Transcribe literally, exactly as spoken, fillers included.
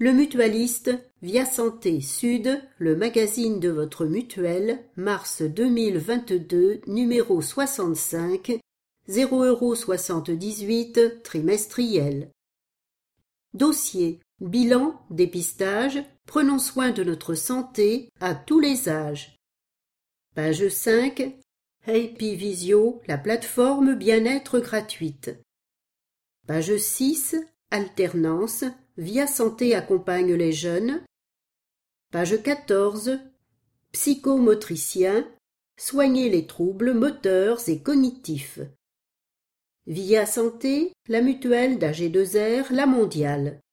Le mutualiste, Via Santé Sud, le magazine de votre mutuelle, mars deux mille vingt-deux, numéro soixante-cinq, zéro euros soixante-dix-huit, trimestriel. Dossier, bilan, dépistage, prenons soin de notre santé à tous les âges. Page cinq, Happy Visio, la plateforme bien-être gratuite. Page six, alternance, Via Santé accompagne les jeunes. Page quatorze, psychomotricien, soigner les troubles moteurs et cognitifs. Via Santé, la mutuelle d'A G deux R, la mondiale.